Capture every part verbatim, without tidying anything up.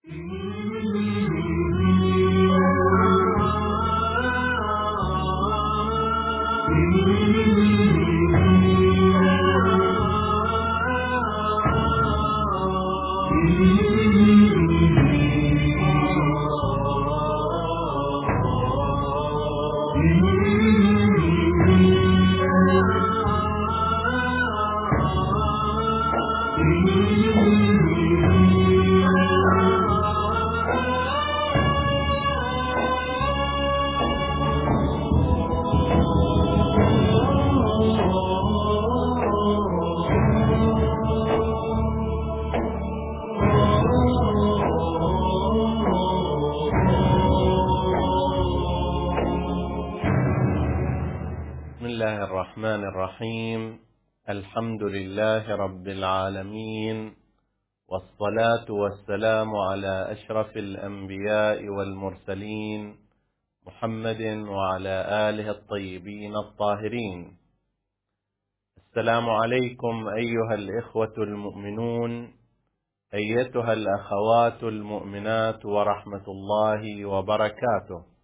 بسم الله الرحمن الرحيم. الحمد لله رب العالمين، والصلاة والسلام على أشرف الأنبياء والمرسلين محمد وعلى آله الطيبين الطاهرين. السلام عليكم أيها الإخوة المؤمنون، أيتها الأخوات المؤمنات، ورحمة الله وبركاته.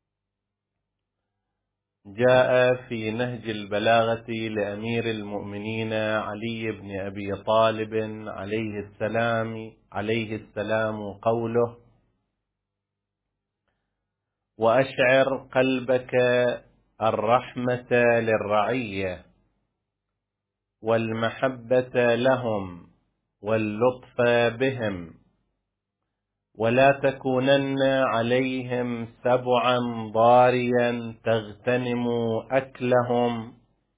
جاء في نهج البلاغة لأمير المؤمنين علي بن أبي طالب عليه السلام عليه السلام قوله: وأشعر قلبك الرحمة للرعية والمحبة لهم واللطف بهم، ولا تكونن عليهم سبعا ضاريا تغتنم أكلهم،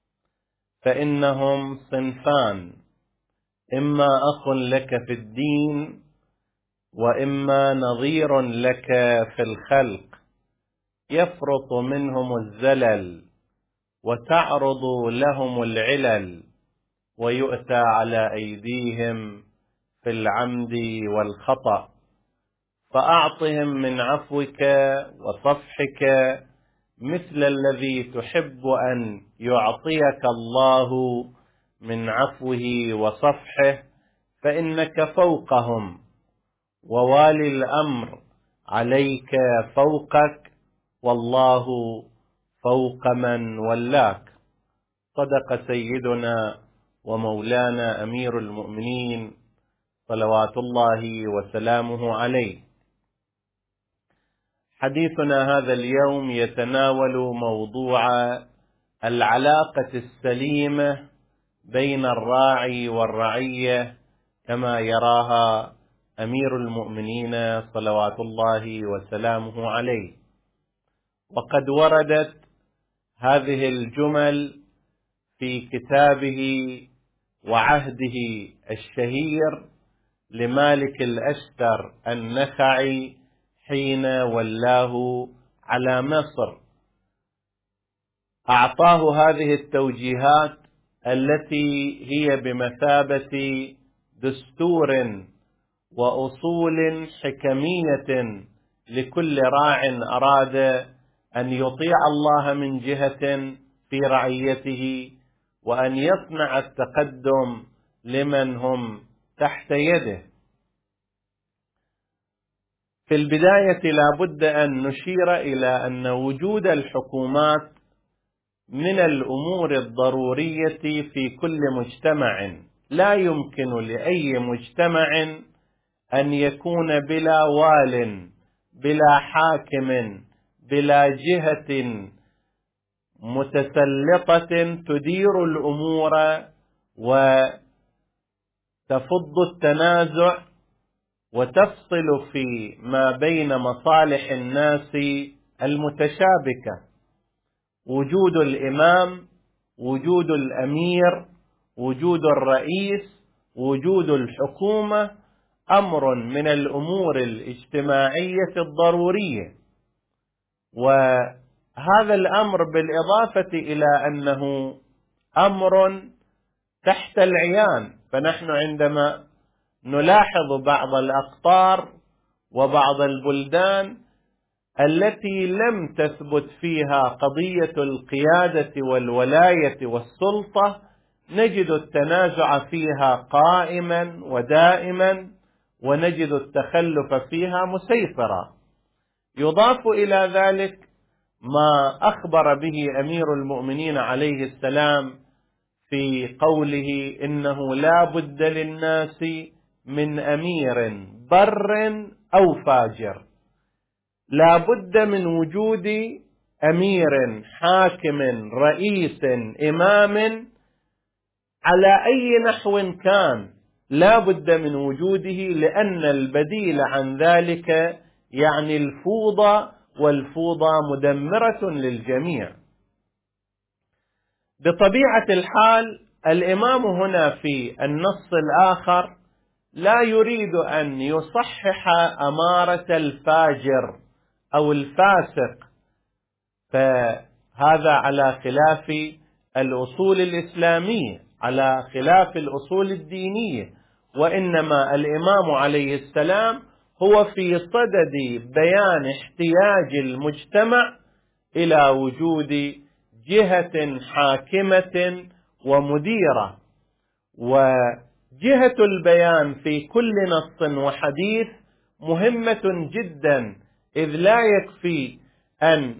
فإنهم صنفان: إما أخ لك في الدين، وإما نظير لك في الخلق، يفرط منهم الزلل وتعرض لهم العلل، ويؤتى على أيديهم في العمد والخطأ، فأعطهم من عفوك وصفحك مثل الذي تحب أن يعطيك الله من عفوه وصفحه، فإنك فوقهم، ووالي الأمر عليك فوقك، والله فوق من ولاك. صدق سيدنا ومولانا أمير المؤمنين صلوات الله وسلامه عليه. حديثنا هذا اليوم يتناول موضوع العلاقة السليمة بين الراعي والرعية كما يراها أمير المؤمنين صلوات الله وسلامه عليه. وقد وردت هذه الجمل في كتابه وعهده الشهير لمالك الأشتر النخعي حين ولاه على مصر. أعطاه هذه التوجيهات التي هي بمثابة دستور وأصول حكمية لكل راع أراد أن يطيع الله من جهة في رعيته، وأن يصنع التقدم لمن هم تحت يده. في البداية لا بد أن نشير إلى أن وجود الحكومات من الأمور الضرورية في كل مجتمع. لا يمكن لأي مجتمع أن يكون بلا وال، بلا حاكم، بلا جهة متسلطة تدير الأمور وتفض التنازع وتفصل في ما بين مصالح الناس المتشابكة. وجود الإمام، وجود الأمير، وجود الرئيس، وجود الحكومة أمر من الأمور الاجتماعية الضرورية، وهذا الأمر بالإضافة إلى أنه أمر تحت العيان. فنحن عندما نلاحظ بعض الأقطار وبعض البلدان التي لم تثبت فيها قضية القيادة والولاية والسلطة، نجد التنازع فيها قائما ودائما، ونجد التخلف فيها مسيطرا. يضاف إلى ذلك ما أخبر به أمير المؤمنين عليه السلام في قوله إنه لا بد للناس من أمير بر أو فاجر، لا بد من وجود أمير حاكم رئيس إمام على أي نحو كان، لا بد من وجوده، لأن البديل عن ذلك يعني الفوضى، والفوضى مدمرة للجميع. بطبيعة الحال الإمام هنا في النص الآخر لا يريد أن يصحح أمارة الفاجر أو الفاسق، فهذا على خلاف الأصول الإسلامية، على خلاف الأصول الدينية، وإنما الإمام عليه السلام هو في صدد بيان احتياج المجتمع إلى وجود جهة حاكمة ومديرة، وجهة البيان في كل نص وحديث مهمة جدا، إذ لا يكفي أن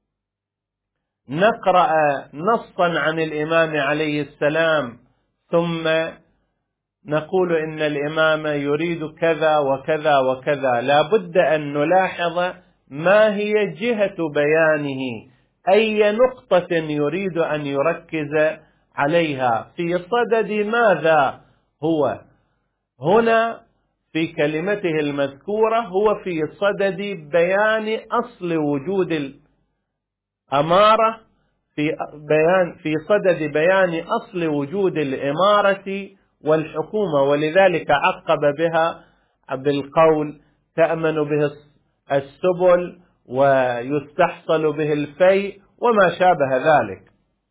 نقرأ نصا عن الإمام عليه السلام ثم نقول إن الإمام يريد كذا وكذا وكذا، لا بد أن نلاحظ ما هي جهة بيانه، أي نقطة يريد أن يركز عليها، في صدد ماذا هو. هنا في كلمته المذكورة هو في صدد بيان أصل وجود الأمارة، في بيان في صدد بيان أصل وجود الإمارة والحكومة، ولذلك عقب بها بالقول تأمن به السبل ويستحصل به الفيء وما شابه ذلك.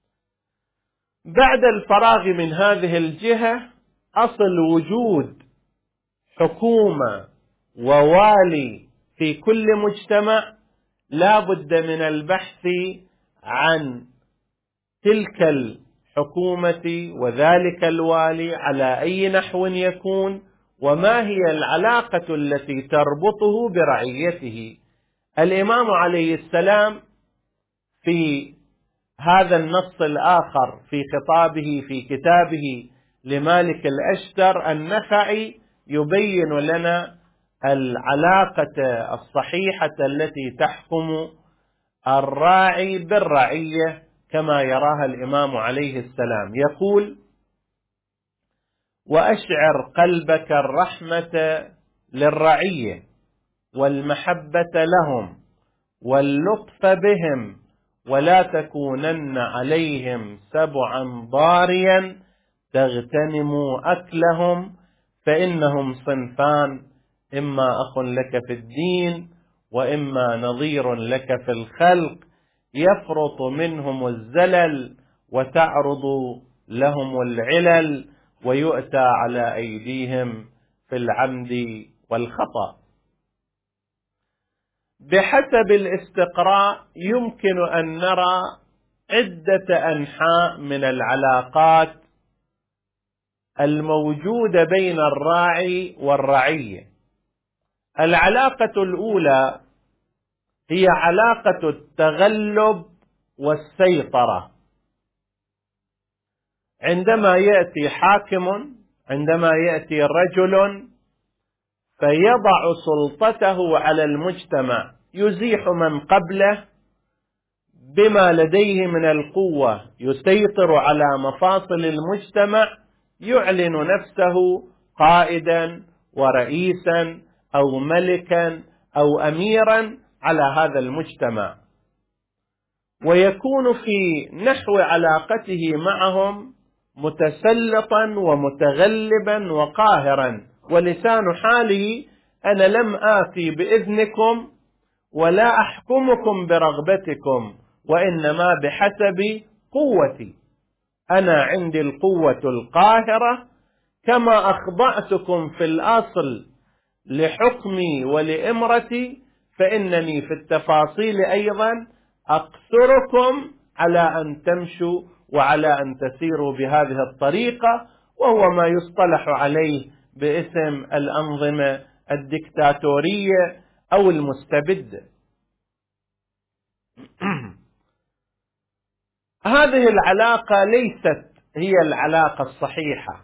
بعد الفراغ من هذه الجهة، أصل وجود حكومة ووالي في كل مجتمع لا بد من البحث عن تلك الحكومة وذلك الوالي على أي نحو يكون، وما هي العلاقة التي تربطه برعيته. الإمام عليه السلام في هذا النص الآخر في خطابه في كتابه لمالك الأشتر النخعي يبين لنا العلاقة الصحيحة التي تحكم الراعي بالرعية كما يراها الإمام عليه السلام. يقول: وأشعر قلبك الرحمة للرعية والمحبة لهم واللطف بهم، ولا تكونن عليهم سبعا ضاريا تغتنم أكلهم، فإنهم صنفان، إما أخ لك في الدين وإما نظير لك في الخلق، يفرط منهم الزلل وتعرض لهم العلل، ويؤتى على أيديهم في العمد والخطأ. بحسب الاستقراء يمكن أن نرى عدة أنحاء من العلاقات الموجودة بين الراعي والرعية. العلاقة الأولى هي علاقة التغلب والسيطرة. عندما يأتي حاكم، عندما يأتي رجل فيضع سلطته على المجتمع، يزيح من قبله بما لديه من القوة، يسيطر على مفاصل المجتمع، يعلن نفسه قائدا ورئيسا أو ملكا أو أميرا على هذا المجتمع، ويكون في نحو علاقته معهم متسلطا ومتغلبا وقاهرا، ولسان حاله: أنا لم آتي بإذنكم ولا أحكمكم برغبتكم، وإنما بحسب قوتي، أنا عندي القوة القاهرة، كما أخضعتكم في الأصل لحكمي ولإمرتي، فإنني في التفاصيل أيضا أقصركم على أن تمشوا وعلى أن تسيروا بهذه الطريقة، وهو ما يصطلح عليه باسم الأنظمة الدكتاتورية أو المستبدة. هذه العلاقة ليست هي العلاقة الصحيحة،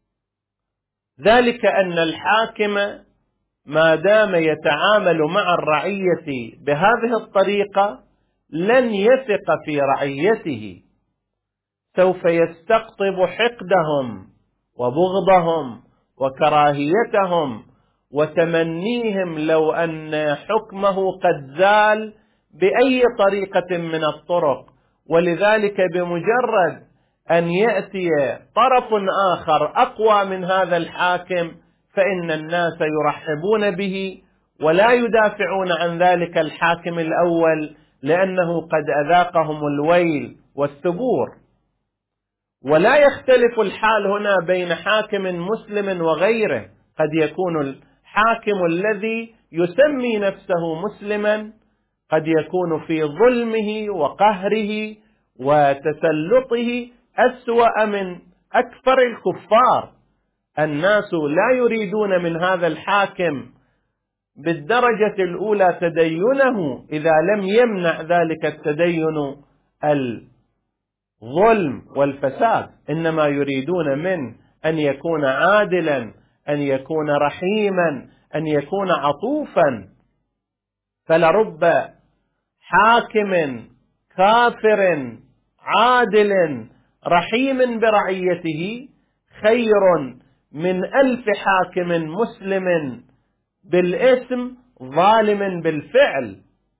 ذلك أن الحاكم ما دام يتعامل مع الرعية بهذه الطريقة لن يثق في رعيته، سوف يستقطب حقدهم وبغضهم وكراهيتهم وتمنيهم لو أن حكمه قد زال بأي طريقة من الطرق. ولذلك بمجرد أن يأتي طرف آخر أقوى من هذا الحاكم فإن الناس يرحبون به ولا يدافعون عن ذلك الحاكم الأول، لأنه قد أذاقهم الويل والثبور. ولا يختلف الحال هنا بين حاكم مسلم وغيره، قد يكون الحاكم الذي يسمي نفسه مسلما قد يكون في ظلمه وقهره وتسلطه أسوأ من أكثر الكفار. الناس لا يريدون من هذا الحاكم بالدرجة الأولى تدينه إذا لم يمنع ذلك التدين الظلم والفساد، إنما يريدون منه أن يكون عادلا، أن يكون رحيما، أن يكون عطوفا. فلرب حاكم كافر عادل رحيم برعيته خير من ألف حاكم مسلم بالاسم ظالم بالفعل.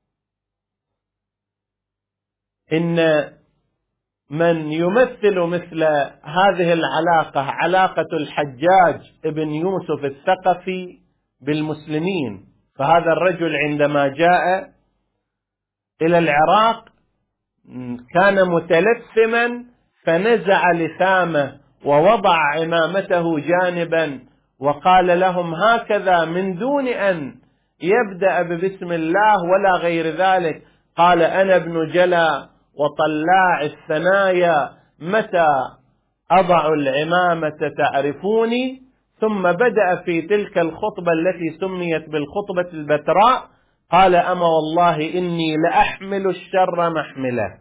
إن من يمثل مثل هذه العلاقة علاقة الحجاج ابن يوسف الثقفي بالمسلمين، فهذا الرجل عندما جاء إلى العراق كان متلثما فنزع لثامه ووضع عمامته جانبا وقال لهم هكذا من دون أن يبدأ ببسم الله ولا غير ذلك، قال أنا ابن جلا وطلاع الثنايا متى أضع العمامة تعرفوني. ثم بدأ في تلك الخطبة التي سميت بالخطبة البتراء قال أما والله إني لأحمل الشر محمله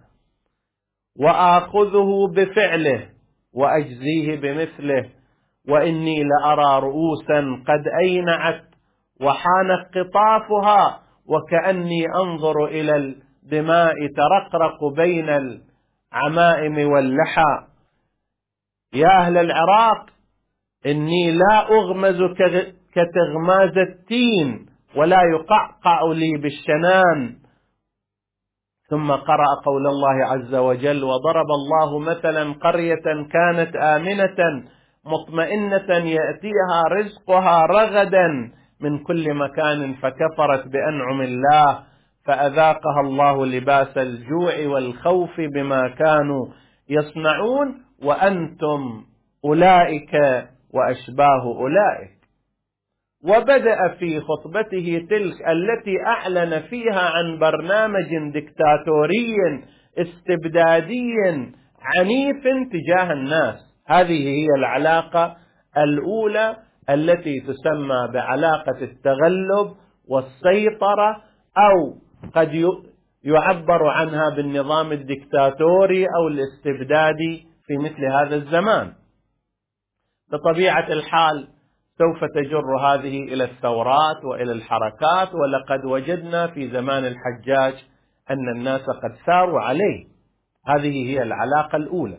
وآخذه بفعله وأجزيه بمثله، وإني لأرى رؤوسا قد أينعت وحان قطافها وكأني أنظر إلى الدماء ترقرق بين العمائم واللحى. يا أهل العراق إني لا أغمز كتغماز التين ولا يقعقع لي بالشنان. ثم قرأ قول الله عز وجل وضرب الله مثلا قرية كانت آمنة مطمئنة يأتيها رزقها رغدا من كل مكان فكفرت بأنعم الله فأذاقها الله لباس الجوع والخوف بما كانوا يصنعون وأنتم أولئك وأشباه أولئك. وبدأ في خطبته تلك التي أعلن فيها عن برنامج دكتاتوري استبدادي عنيف تجاه الناس. هذه هي العلاقة الأولى التي تسمى بعلاقة التغلب والسيطرة، أو قد يعبر عنها بالنظام الدكتاتوري أو الاستبدادي في مثل هذا الزمان. بطبيعة الحال سوف تجر هذه إلى الثورات وإلى الحركات، ولقد وجدنا في زمان الحجاج أن الناس قد ثاروا عليه. هذه هي العلاقة الأولى.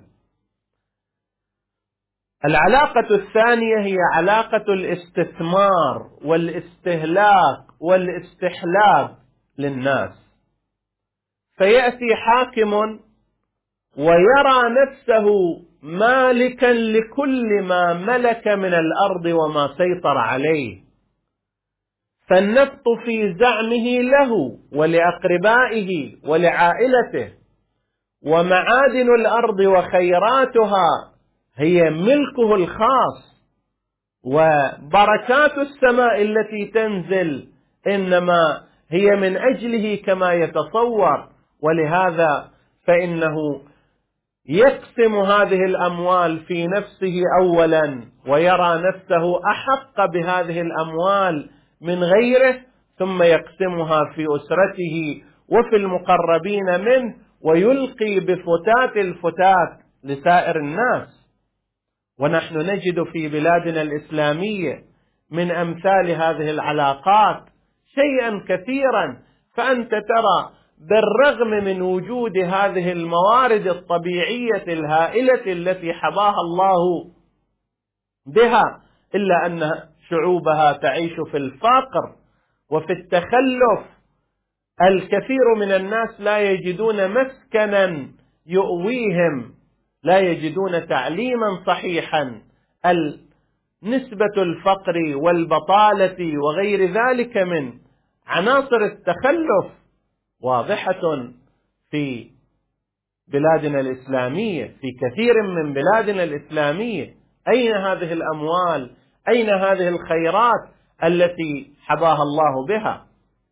العلاقة الثانية هي علاقة الاستثمار والاستهلاك والاستحلاب للناس. فيأتي حاكم ويرى نفسه مالكا لكل ما ملك من الأرض وما سيطر عليه، فالنفط في زعمه له ولأقربائه ولعائلته، ومعادن الأرض وخيراتها هي ملكه الخاص، وبركات السماء التي تنزل إنما هي من أجله كما يتصور. ولهذا فإنه يقسم هذه الأموال في نفسه أولا ويرى نفسه أحق بهذه الأموال من غيره، ثم يقسمها في أسرته وفي المقربين منه ويلقي بفتات الفتات لسائر الناس. ونحن نجد في بلادنا الإسلامية من أمثال هذه العلاقات شيئا كثيرا. فأنت ترى بالرغم من وجود هذه الموارد الطبيعية الهائلة التي حباها الله بها، إلا أن شعوبها تعيش في الفقر وفي التخلف. الكثير من الناس لا يجدون مسكنا يؤويهم، لا يجدون تعليما صحيحا. نسبة الفقر والبطالة وغير ذلك من عناصر التخلف واضحة في بلادنا الإسلامية، في كثير من بلادنا الإسلامية. أين هذه الأموال؟ أين هذه الخيرات التي حباها الله بها؟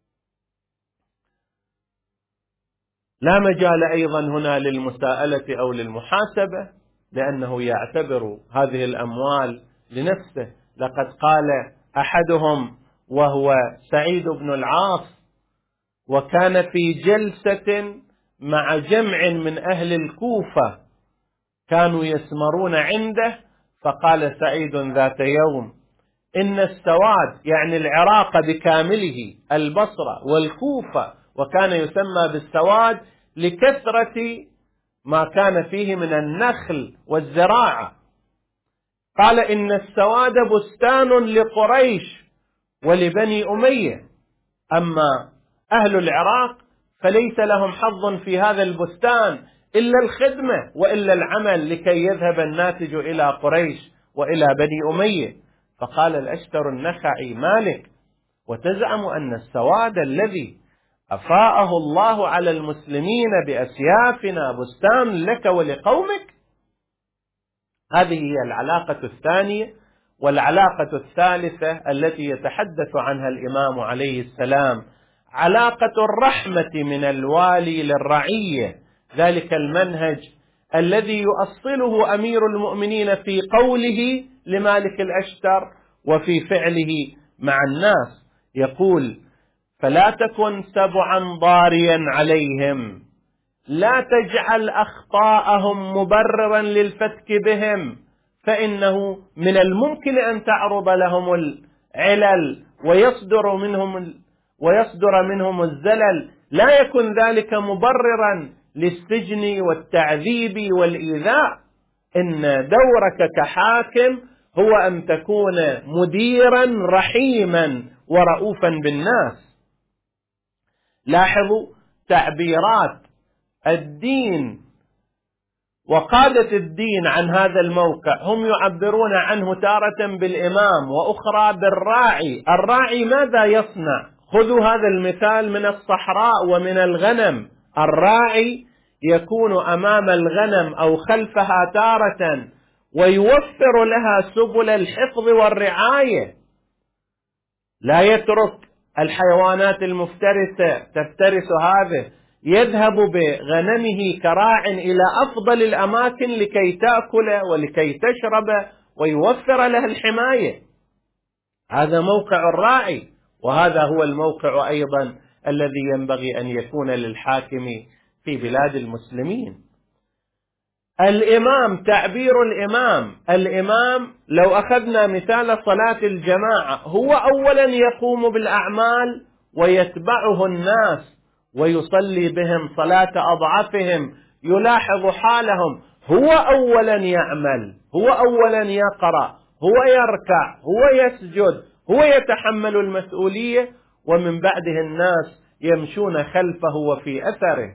لا مجال أيضا هنا للمساءلة أو للمحاسبة، لأنه يعتبر هذه الأموال لنفسه. لقد قال أحدهم وهو سعيد بن العاص، وكان في جلسة مع جمع من أهل الكوفة كانوا يسمرون عنده، فقال سعيد ذات يوم: إن السواد، يعني العراق بكامله، البصرة والكوفة، وكان يسمى بالسواد لكثرة ما كان فيه من النخل والزراعة، قال: إن السواد بستان لقريش ولبني أمية، أما أهل العراق فليس لهم حظ في هذا البستان إلا الخدمة وإلا العمل لكي يذهب الناتج إلى قريش وإلى بني أمية. فقال الأشتر النخعي: مالك، وتزعم أن السواد الذي أفاءه الله على المسلمين بأسيافنا بستان لك ولقومك؟ هذه هي العلاقة الثانية. والعلاقة الثالثة التي يتحدث عنها الإمام عليه السلام علاقة الرحمة من الوالي للرعية، ذلك المنهج الذي يؤصله أمير المؤمنين في قوله لمالك الأشتر وفي فعله مع الناس. يقول: فلا تكن سبعا ضاريا عليهم، لا تجعل أخطاءهم مبررا للفتك بهم، فإنه من الممكن أن تعرض لهم العلل ويصدر منهم ويصدر منهم الزلل، لا يكن ذلك مبررا للسجن والتعذيب والإيذاء. إن دورك كحاكم هو أن تكون مديرا رحيما ورؤوفا بالناس. لاحظوا تعبيرات الدين وقادة الدين عن هذا الموقع، هم يعبرون عنه تارة بالإمام وأخرى بالراعي. الراعي ماذا يصنع؟ خذوا هذا المثال من الصحراء ومن الغنم. الراعي يكون أمام الغنم أو خلفها تارة ويوفر لها سبل الحفظ والرعاية، لا يترك الحيوانات المفترسة تفترس هذه، يذهب بغنمه كراع إلى أفضل الأماكن لكي تأكل ولكي تشرب ويوفر لها الحماية. هذا موقع الراعي، وهذا هو الموقع أيضا الذي ينبغي أن يكون للحاكم في بلاد المسلمين. الإمام، تعبير الإمام الإمام لو أخذنا مثال صلاة الجماعة، هو أولا يقوم بالأعمال ويتبعه الناس ويصلي بهم صلاة أضعفهم، يلاحظ حالهم، هو أولا يعمل، هو أولا يقرأ، هو يركع، هو يسجد، هو يتحمل المسؤولية، ومن بعده الناس يمشون خلفه وفي أثره.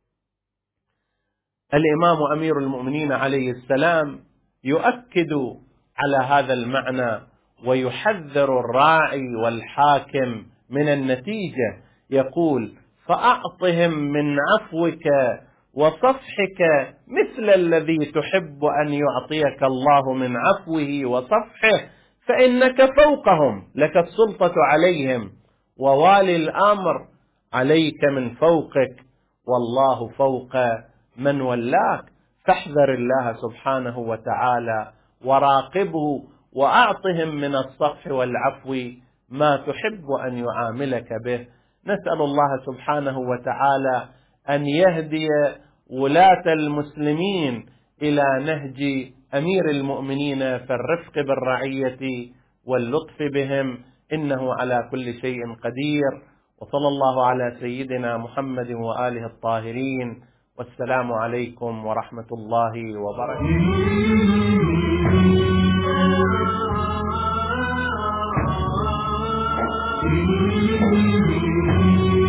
الإمام أمير المؤمنين عليه السلام يؤكد على هذا المعنى ويحذر الراعي والحاكم من النتيجة. يقول: فأعطهم من عفوك وصفحك مثل الذي تحب أن يعطيك الله من عفوه وصفحه، فإنك فوقهم، لك السلطة عليهم، ووالي الأمر عليك من فوقك، والله فوق من ولاك. فاحذر الله سبحانه وتعالى وراقبه، وأعطهم من الصفح والعفو ما تحب أن يعاملك به. نسأل الله سبحانه وتعالى أن يهدي ولاة المسلمين إلى نهج أمير المؤمنين في الرفق بالرعية واللطف بهم، إنه على كل شيء قدير. وصلى الله على سيدنا محمد وآله الطاهرين، والسلام عليكم ورحمة الله وبركاته.